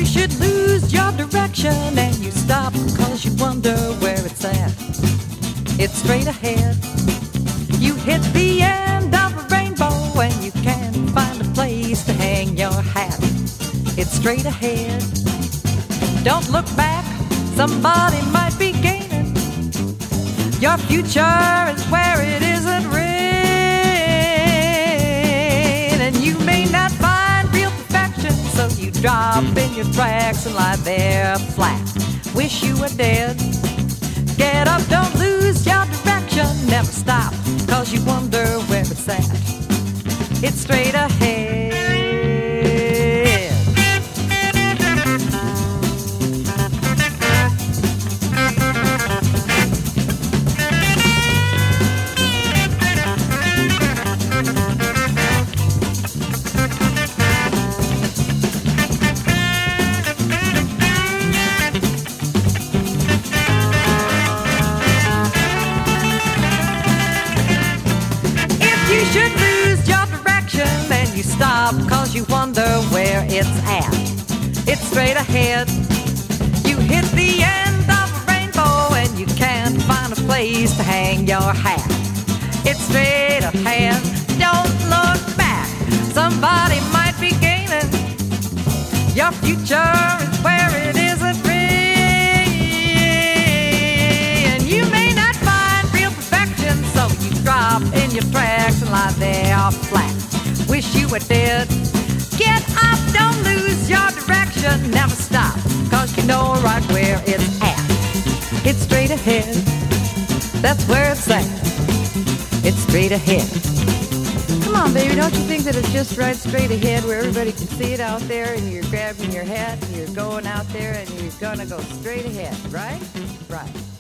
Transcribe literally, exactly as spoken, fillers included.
should lose your direction and you stop cause you wonder where it's at, it's straight ahead. You hit the end of a rainbow and you can't find a place to hang your hat, it's straight ahead. Don't look back, somebody might be gaining. Your future is where it isn't written, and you may not find real perfection, so you drop in your tracks and lie there flat. Wish you were dead. Get up, don't lose your direction, never stop, cause you wonder where it's at, it's straight ahead. You should lose your direction and you stop cause you wonder where it's at, it's straight ahead. You hit the end of a rainbow and you can't find a place to hang your hat, it's straight ahead. Don't look back, somebody might be gaining. Your future is where it isn't written. You may not find real perfection, so you drop in your tracks and lie there flat. Wish you were dead. Get up, don't lose your direction, never stop, cause you know right where it's at, it's straight ahead. That's where it's at, it's straight ahead. Come on, baby, don't you think that it's just right straight ahead where everybody can see it out there, and you're grabbing your hat and you're going out there and you're gonna go straight ahead, right? Right.